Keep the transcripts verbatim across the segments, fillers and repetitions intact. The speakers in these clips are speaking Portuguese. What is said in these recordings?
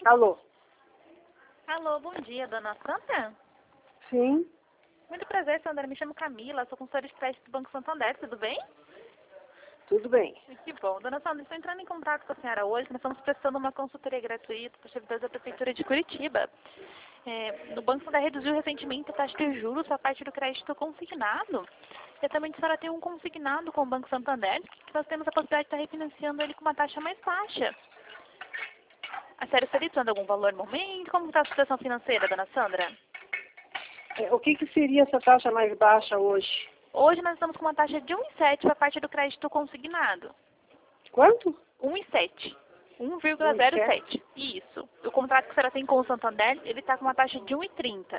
Alô? Alô, bom dia, dona Sandra? Sim. Muito prazer, Sandra. Me chamo Camila, sou consultora de crédito do Banco Santander, tudo bem? Tudo bem. Que bom. Dona Sandra, estou entrando em contato com a senhora hoje. Nós estamos prestando uma consultoria gratuita para os servidores da Prefeitura de Curitiba. É, no Banco Santander reduziu recentemente a taxa de juros para a parte do crédito consignado. E também a senhora tem um consignado com o Banco Santander, que nós temos a possibilidade de estar refinanciando ele com uma taxa mais baixa. A senhora estaria usando algum valor no momento? Como está a situação financeira, dona Sandra? É, o que, que seria essa taxa mais baixa hoje? Hoje nós estamos com uma taxa de um vírgula sete para a parte do crédito consignado. Quanto? um vírgula sete. um vírgula Um zero e sete. sete. Isso. O contrato que a senhora tem com o Santander, ele está com uma taxa de um vírgula trinta.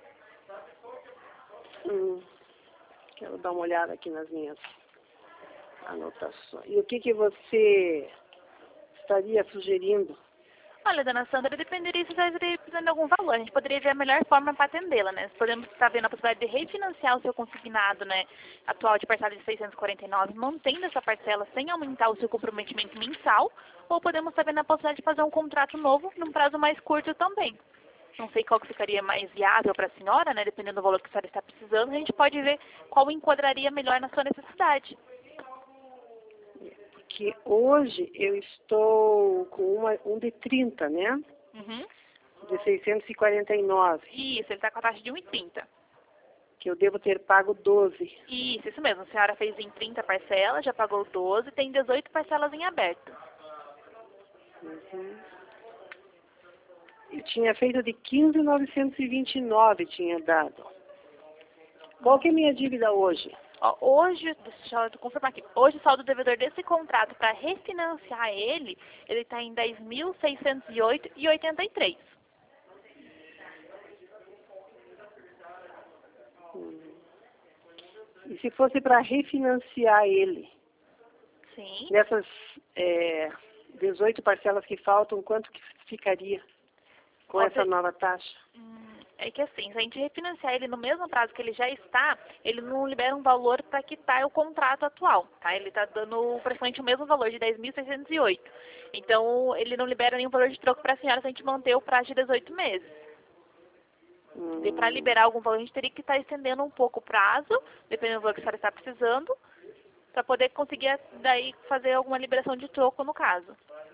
Hum, quero dar uma olhada aqui nas minhas anotações. E o que, que você estaria sugerindo? Olha, dona Sandra, dependeria se você estaria precisando de algum valor. A gente poderia ver a melhor forma para atendê-la, né? Podemos estar vendo a possibilidade de refinanciar o seu consignado, né, atual de parcela de seiscentos e quarenta e nove, mantendo essa parcela sem aumentar o seu comprometimento mensal, ou podemos estar vendo a possibilidade de fazer um contrato novo num prazo mais curto também. Não sei qual que ficaria mais viável para a senhora, né? Dependendo do valor que a senhora está precisando, a gente pode ver qual enquadraria melhor na sua necessidade. Porque hoje eu estou com uma, um de trinta, né? Uhum. De seiscentos e quarenta e nove, Isso, ele está com a taxa de um vírgula trinta. que eu devo ter pago doze. Isso, isso mesmo. A senhora fez em trinta parcelas, já pagou doze, tem dezoito parcelas em aberto. Uhum. Eu tinha feito de quinze mil novecentos e vinte e nove, tinha dado. Qual que é a minha dívida hoje? Ó, hoje, deixa eu confirmar aqui, hoje o saldo devedor desse contrato para refinanciar ele, ele está em dez mil seiscentos e oito reais e oitenta e três. Hum. E se fosse para refinanciar ele, Sim. nessas é, dezoito parcelas que faltam, quanto que ficaria com Ó, essa se- nova taxa? Hum, É que assim, se a gente refinanciar ele no mesmo prazo que ele já está, ele não libera um valor para quitar o contrato atual, tá? Ele está dando praticamente o mesmo valor de dez mil seiscentos e oito. Então, ele não libera nenhum valor de troco para a senhora se a gente manter o prazo de dezoito meses. E para Hum, liberar algum valor, a gente teria que estar estendendo um pouco o prazo, dependendo do valor que a senhora está precisando, para poder conseguir daí fazer alguma liberação de troco no caso.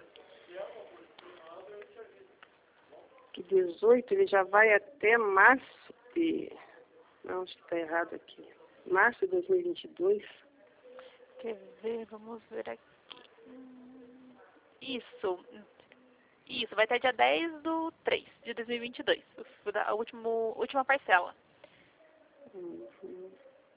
que dezoito, ele já vai até março de... Não, acho que está errado aqui. Março de dois mil e vinte e dois. Quer ver? Vamos ver aqui. Hum, Isso. Isso, vai até dia dez do três de dois mil e vinte e dois. A último, última parcela. Uhum.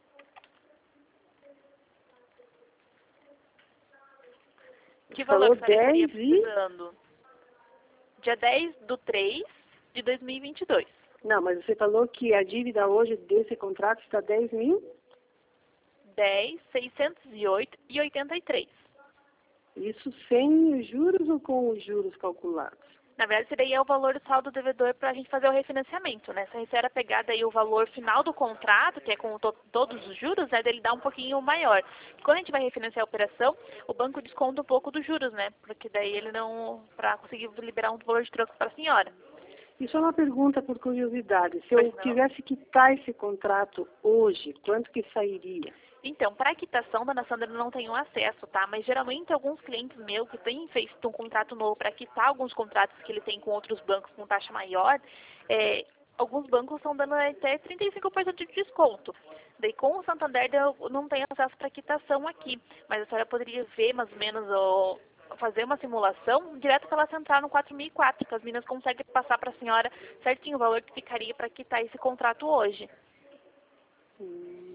Que valor Falou que a senhora estaria dez e... precisando? Dia dez do três de dois mil e vinte e dois. Não, mas você falou que a dívida hoje desse contrato está dez mil? dez mil seiscentos e oito reais e oitenta e três. Isso sem os juros ou com os juros calculados? Na verdade, seria o valor do saldo devedor para a gente fazer o refinanciamento, né? Se a gente era pegar daí o valor final do contrato, que é com to todos os juros, né, dele dá um pouquinho maior. E quando a gente vai refinanciar a operação, o banco desconta um pouco dos juros, né? Porque daí ele não, para conseguir liberar um valor de troco para a senhora. Isso é uma pergunta por curiosidade. Se Pois eu não. quisesse quitar esse contrato hoje, quanto que sairia? Então, para a quitação, dona Sandra, eu não tenho acesso, tá? Mas geralmente alguns clientes meus que têm feito um contrato novo para quitar alguns contratos que ele tem com outros bancos com taxa maior, é, alguns bancos estão dando até trinta e cinco por cento de desconto. Daí com o Santander eu não tenho acesso para quitação aqui, mas a senhora poderia ver mais ou menos, ó, fazer uma simulação direto pela central no quatro mil e quatro, que as meninas conseguem passar para a senhora certinho o valor que ficaria para quitar esse contrato hoje. Hum.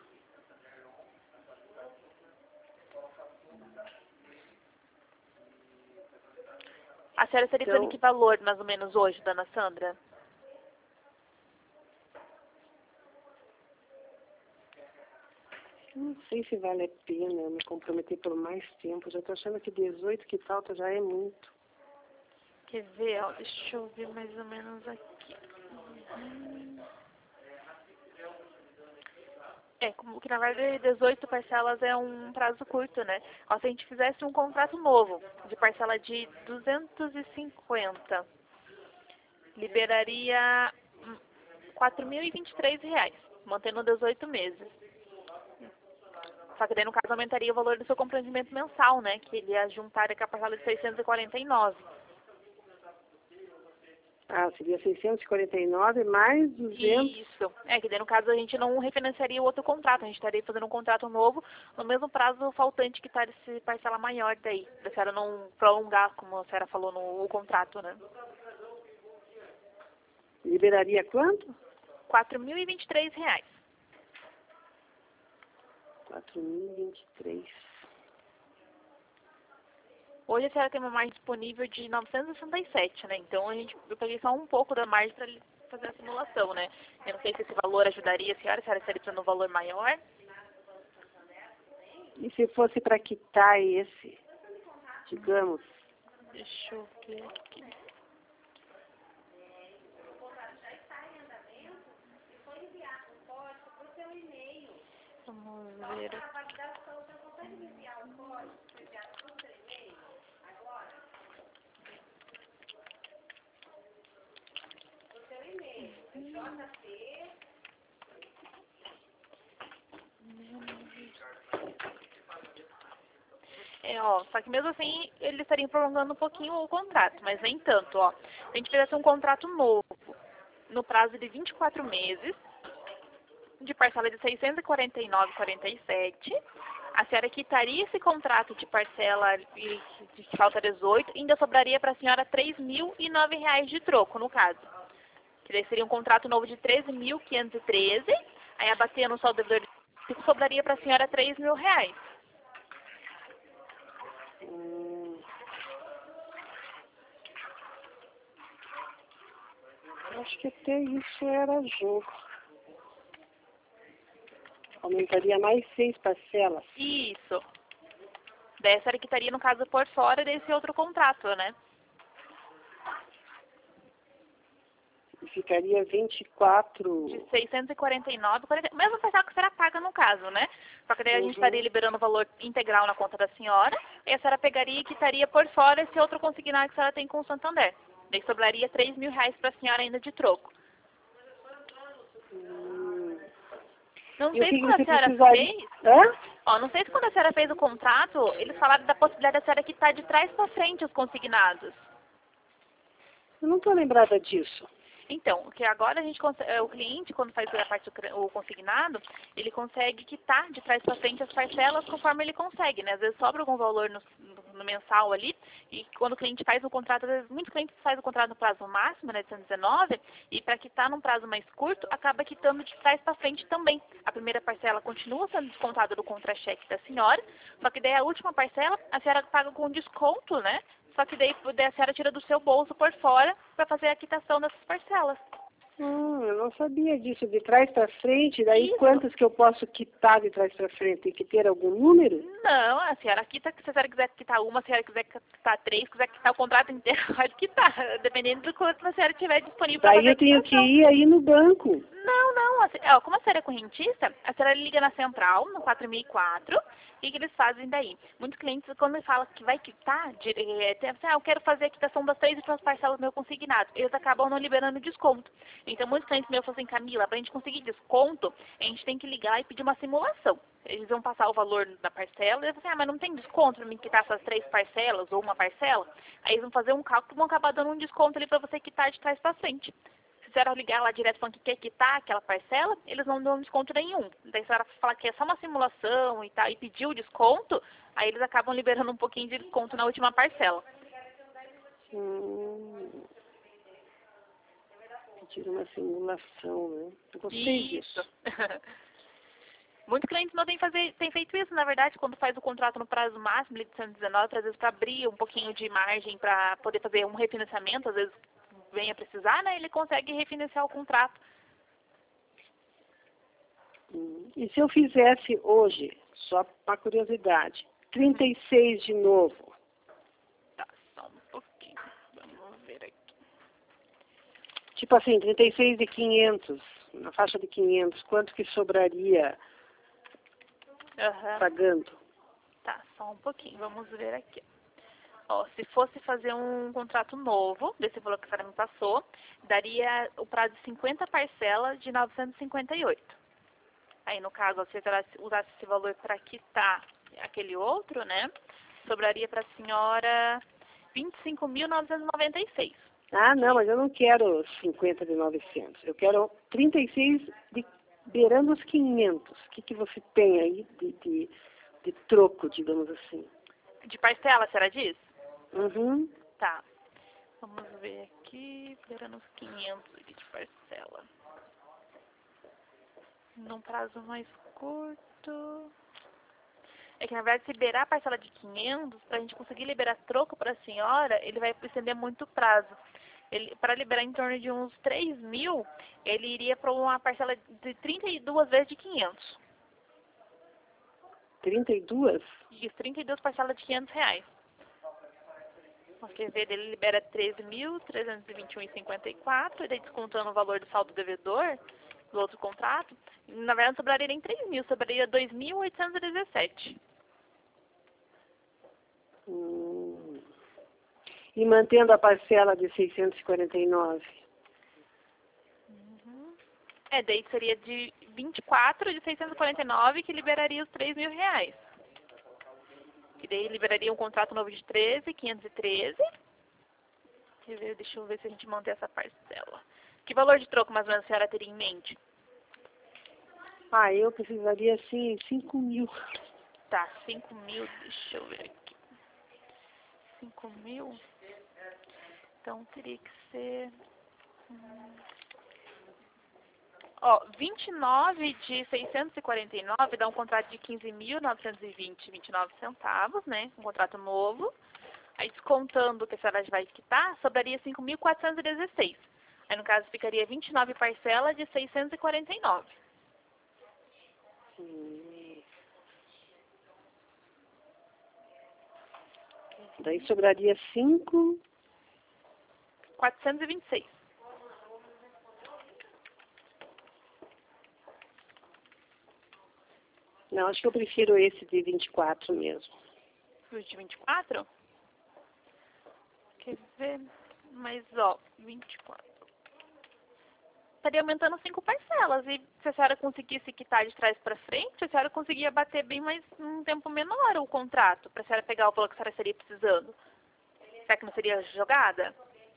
A senhora estaria Então, dando que valor, mais ou menos, hoje, dona Sandra? não sei se vale a pena eu me comprometer por mais tempo. Já estou achando que dezoito que falta já é muito. Quer ver, ó, deixa eu ver mais ou menos aqui. Uhum. É, como que na verdade dezoito parcelas é um prazo curto, né? Ó, se a gente fizesse um contrato novo, de parcela de duzentos e cinquenta, Liberaria quatro mil e vinte e três reais, mantendo dezoito meses. Só que daí, no caso, aumentaria o valor do seu comprometimento mensal, né? Que ele ia juntar com a parcela de seiscentos e quarenta e nove. Ah, seria seiscentos e quarenta e nove mais duzentos. Isso. É, que daí, no caso, a gente não refinanciaria o outro contrato. A gente estaria fazendo um contrato novo no mesmo prazo faltante que está esse parcela maior daí. Da senhora não prolongar, como a senhora falou, no o contrato, né? Liberaria quanto? quatro mil e vinte e três reais. quatro mil e vinte e três. Hoje a senhora tem uma margem disponível de novecentos e sessenta e sete, né? Então a gente, eu peguei só um pouco da margem para fazer a simulação, né? Eu não sei se esse valor ajudaria a senhora, a senhora estaria precisando um valor maior. E se fosse para quitar esse, digamos? Deixa eu ver aqui. Vamos ver aqui. É, ó, só que mesmo assim eles estariam prolongando um pouquinho o contrato, mas nem tanto, ó. Se a gente fizesse um contrato novo, no prazo de vinte e quatro meses, de parcela de seiscentos e quarenta e nove reais e quarenta e sete centavos, a senhora quitaria esse contrato de parcela de, de que falta dezoito e ainda sobraria para a senhora três mil e nove reais de troco, no caso. Que daí seria um contrato novo de treze mil quinhentos e treze, aí abatendo o saldo devedor de sobraria para a senhora três mil reais. Hum, acho que até isso era jogo. Aumentaria mais seis parcelas. Isso. Daí a senhora quitaria, no caso, por fora desse outro contrato, né? E ficaria vinte e quatro. De seiscentos e quarenta e nove, quarenta, mesmo parcela que a senhora paga no caso, né? Só que daí a gente Uhum. estaria liberando o valor integral na conta da senhora, e a senhora pegaria e quitaria por fora esse outro consignado que a senhora tem com o Santander. Daí sobraria três mil reais para a senhora ainda de troco. Hum. Não E o sei que se que quando a você senhora precisaria? fez, Hã? ó, não sei se quando a senhora fez o contrato, eles falaram da possibilidade da senhora quitar de trás para frente os consignados. Eu não estou lembrada disso. Então, que agora a gente consegue, o cliente, quando faz a parte do cre- o consignado, ele consegue quitar de trás para frente as parcelas conforme ele consegue, né? Às vezes sobra algum valor no, no- no mensal ali, e quando o cliente faz o contrato, às vezes muitos clientes fazem o contrato no prazo máximo, né, de cento e dezenove, e para quitar num prazo mais curto, acaba quitando de trás para frente também. A primeira parcela continua sendo descontada do contra-cheque da senhora, só que daí a última parcela, a senhora paga com desconto, né? Só que daí, daí a senhora tira do seu bolso por fora para fazer a quitação dessas parcelas. Hum, eu não sabia disso. De trás para frente, daí Isso. quantas que eu posso quitar de trás para frente? Tem que ter algum número? Não, a senhora quita, se a senhora quiser quitar uma, se a senhora quiser quitar três, quiser quitar o contrato inteiro, pode quitar, dependendo do quanto a senhora tiver disponível para Daí fazer a eu tenho que quitação. ir aí no banco. Não, não, a se- ó, como a senhora é correntista, a senhora liga na central, no quatro mil e quatro, e o que eles fazem daí? Muitos clientes, quando eles falam que vai quitar, de- é, tem assim, ah, eu quero fazer a quitação das três últimas parcelas do meu consignado, eles acabam não liberando desconto. Então, muitos clientes meus falam assim, Camila, para a gente conseguir desconto, a gente tem que ligar e pedir uma simulação. Eles vão passar o valor da parcela, e eles falam assim, ah, mas não tem desconto para mim quitar essas três parcelas ou uma parcela? Aí eles vão fazer um cálculo e vão acabar dando um desconto ali para você quitar de trás para frente. Se a senhora ligar lá direto falando que quer quitar aquela parcela, eles não dão desconto nenhum. Daí a senhora fala que é só uma simulação e tal, e pediu o desconto, aí eles acabam liberando um pouquinho de desconto na última parcela. Hum, pedir uma simulação, né? Eu gostei disso. Muitos clientes não têm, fazer, têm feito isso, na verdade, quando faz o contrato no prazo máximo de cento e dezenove, às vezes para abrir um pouquinho de margem para poder fazer um refinanciamento, às vezes venha precisar, né, ele consegue refinanciar o contrato. Hum. E se eu fizesse hoje, só para curiosidade, trinta e seis de novo? Tá, só um pouquinho, vamos ver aqui. Tipo assim, trinta e seis de quinhentos, na faixa de quinhentos, quanto que sobraria Uhum. pagando? Tá, só um pouquinho, vamos ver aqui. Ó, se fosse fazer um contrato novo, desse valor que a senhora me passou, daria o prazo de cinquenta parcelas de novecentos e cinquenta e oito. Aí, no caso, ó, se a senhora usasse esse valor para quitar aquele outro, né, sobraria para a senhora vinte e cinco mil novecentos e noventa e seis. Ah, não, mas eu não quero cinquenta de novecentos. Eu quero trinta e seis de beirando os quinhentos. O que, que você tem aí de, de, de troco, digamos assim? De parcela, a senhora diz? Uhum. Tá. Vamos ver aqui, beirando os quinhentos aqui de parcela. Num prazo mais curto. É que, na verdade, se liberar a parcela de quinhentos, para a gente conseguir liberar troco para a senhora, ele vai estender muito o prazo. Para liberar em torno de uns três mil, ele iria para uma parcela de trinta e duas vezes de quinhentos. trinta e duas? Isso, trinta e duas parcelas de quinhentos reais. Quer ver, ele libera treze mil trezentos e vinte e um vírgula cinquenta e quatro, e daí descontando o valor do saldo devedor do outro contrato, na verdade não sobraria nem três mil, sobraria dois mil oitocentos e dezessete. Hum. E mantendo a parcela de seiscentos e quarenta e nove? Uhum. É, daí seria de vinte e quatro de seiscentos e quarenta e nove que liberaria os três mil reais. E daí liberaria um contrato novo de treze, quinhentos e treze. Quer ver, deixa eu ver se a gente mantém essa parcela. Que valor de troco mais ou menos a senhora teria em mente? Ah, eu precisaria, assim, cinco mil. Tá, cinco mil, deixa eu ver aqui. cinco mil? Então teria que ser... Hum, ó, vinte e nove de seiscentos e quarenta e nove dá um contrato de quinze mil novecentos e vinte vírgula vinte e nove centavos, né? Um contrato novo. Aí, descontando o que a senhora vai quitar, sobraria cinco mil quatrocentos e dezesseis. Aí, no caso, ficaria vinte e nove parcelas de seiscentos e quarenta e nove. Hum. Daí sobraria cinco... quatrocentos e vinte e seis. Não, acho que eu prefiro esse de vinte e quatro mesmo. O de vinte e quatro? Quer ver? Mas, ó, vinte e quatro. Estaria aumentando cinco parcelas. E se a senhora conseguisse quitar de trás para frente, a senhora conseguia bater bem mais um tempo menor o contrato, para a senhora pegar o valor que a senhora estaria precisando. Será que não seria jogada?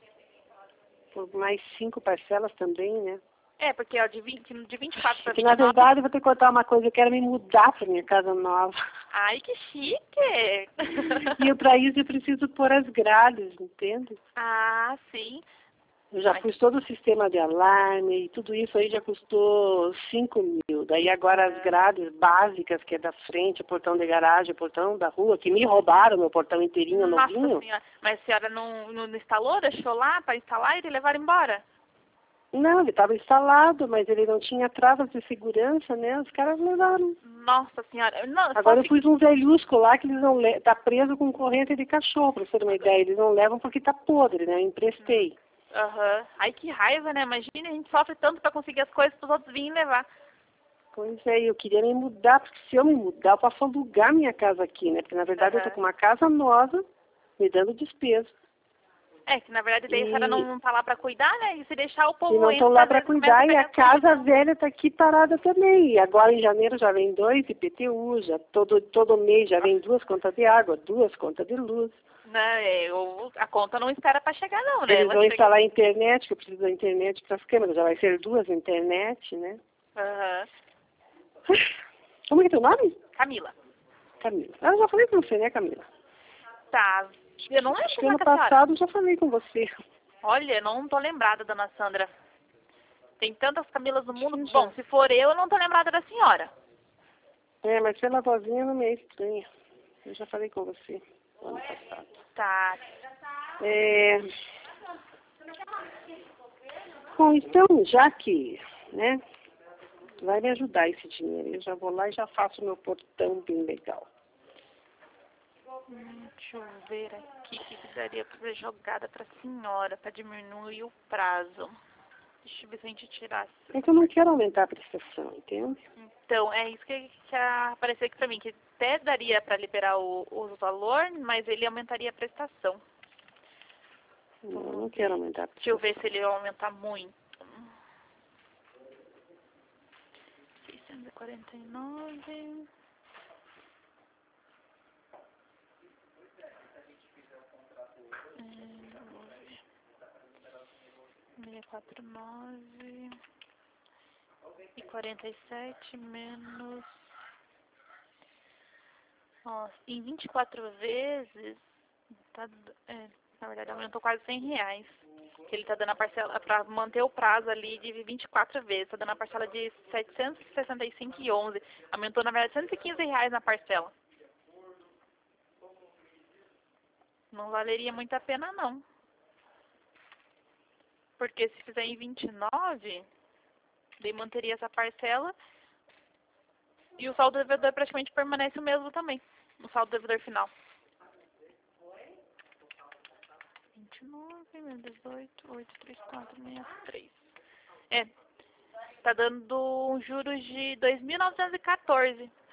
Por mais cinco parcelas também, né? É, porque ó, de, vinte, de vinte e quatro para Porque, vinte na e nove... verdade, eu vou ter que contar uma coisa. Eu quero me mudar para minha casa nova. Ai, que chique! E para isso eu preciso pôr as grades, entende? Ah, sim. Eu já Ai. pus todo o sistema de alarme e tudo isso aí já custou cinco mil. Daí agora as grades básicas, que é da frente, o portão de garagem, o portão da rua, que me roubaram meu portão inteirinho, Nossa novinho. senhora. Mas a senhora não, não instalou, deixou lá para instalar e levar embora? Não, ele estava instalado, mas ele não tinha travas de segurança, né? Os caras levaram. Nossa senhora. Não, Agora só eu se... pus um velhusco lá que eles não le... tá preso com corrente de cachorro, para você ter uma ideia. Eles não levam porque tá podre, né? Eu emprestei. Aham. Uhum. Ai, que raiva, né? Imagina, a gente sofre tanto para conseguir as coisas para os outros virem levar. Pois é, eu queria me mudar, porque se eu me mudar, eu posso alugar minha casa aqui, né? Porque, na verdade, Uhum. eu tô com uma casa nova, me dando despesa. É, que na verdade daí E... a senhora não, não tá lá para cuidar, né? E se deixar o E povo não entra, estão lá às para vezes começa cuidar, a e a pegar casa coisa. velha está aqui parada também. E agora, em janeiro, já vem dois I P T U, já todo, todo mês já vem duas contas de água, duas contas de luz. Né, eu, a conta não espera para chegar não, né? Eles Ela vão chega... instalar a internet, que eu preciso da internet para as câmeras. Já vai ser duas internet, né? Aham. Como é que é teu nome? Camila. Camila. Ah, eu já falei com você, né, Camila? Tá. Eu não lembro Acho que com ano a senhora. passado eu já falei com você. Olha, não tô lembrada, dona Sandra. Tem tantas Camilas no mundo. Sim, Bom, já. se for eu, eu não tô lembrada da senhora. É, mas pela vozinha não é estranha. Eu já falei com você ano passado. Tá. É... Bom, então, já que, né, vai me ajudar esse dinheiro, eu já vou lá e já faço o meu portão bem legal. Hum, deixa eu ver aqui o que daria pra ser jogada pra senhora, pra diminuir o prazo. Deixa eu ver se a gente tirasse. É que eu não quero aumentar a prestação, entende? Então, é isso que, que apareceu aqui pra mim, que até daria pra liberar o, o valor, mas ele aumentaria a prestação. Não, eu não quero aumentar a Deixa eu prestação. ver se ele vai aumentar muito. seiscentos e quarenta e nove. seiscentos e quarenta e nove e quarenta e sete menos, ó, em vinte e quatro vezes, tá, é, na verdade aumentou quase cem reais, que ele tá dando a parcela, para manter o prazo ali de vinte e quatro vezes, tá dando a parcela de setecentos e sessenta e cinco reais e onze, aumentou na verdade cento e quinze reais na parcela. Não valeria muito a pena não. Porque se fizer em vinte e nove, daí manteria essa parcela e o saldo do devedor praticamente permanece o mesmo também, o saldo do devedor final. vinte e nove menos dezoito, oitocentos e trinta e quatro, sessenta e três. É, tá dando um juros de dois mil novecentos e quatorze.